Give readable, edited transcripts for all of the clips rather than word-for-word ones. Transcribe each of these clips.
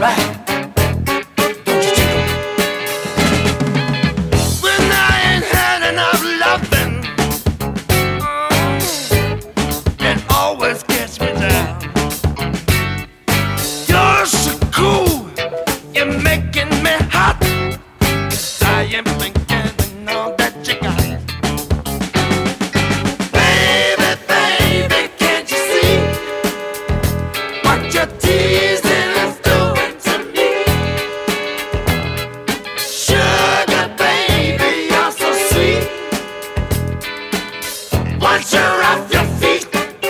right. Don't you tickle me? When I ain't had enough loving, it always gets me down. You're so cool, you're making me hot. 'Cause I am thinking of all that you got. Baby, baby, can't you see what your teasing is doing to me? Sugar, baby, you're so sweet. Once you're off your feet,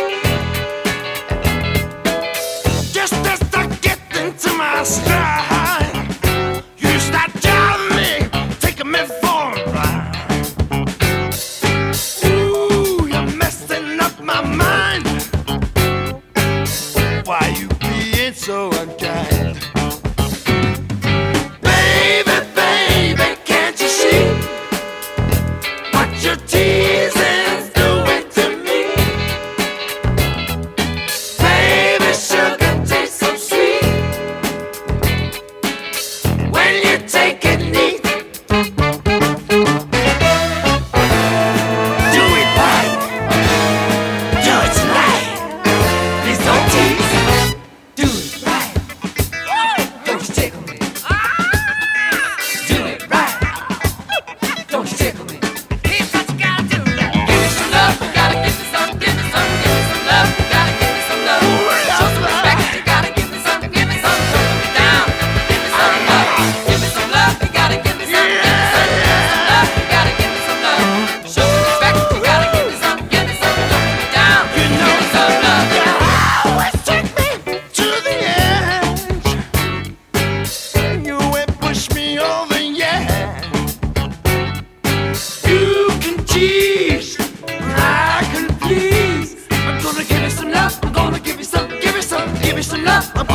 just as I get into my stride, you start driving me, taking me for a ride. Ooh, you're messing up my mind. Why you being so unkind? Baby, baby, can't you see what your teasing's doing to me? Baby, sugar tastes so sweet when you take it neat. Do it right, do it tonight. Please don't tease. Do it right. Don't you tickle me? Do it right. Don't you tickle me? Here's what you gotta do. Give me some love. You gotta give me some. Give me some. Give me some love. You gotta give me some love. Show some respect. You gotta give me some. Give me some. Don't put me down. Give me some love. Give me some love. You gotta give me some. Give me some. Give me some love. You gotta give me some love. Show some respect. You gotta give me some. Give me some. Don't put me down. Give me some love. Always take me to the edge. You ain't push me over yet. You can tease, I can please. I'm gonna give you some love. I'm gonna give you some. Give you some. Give you some love. I'm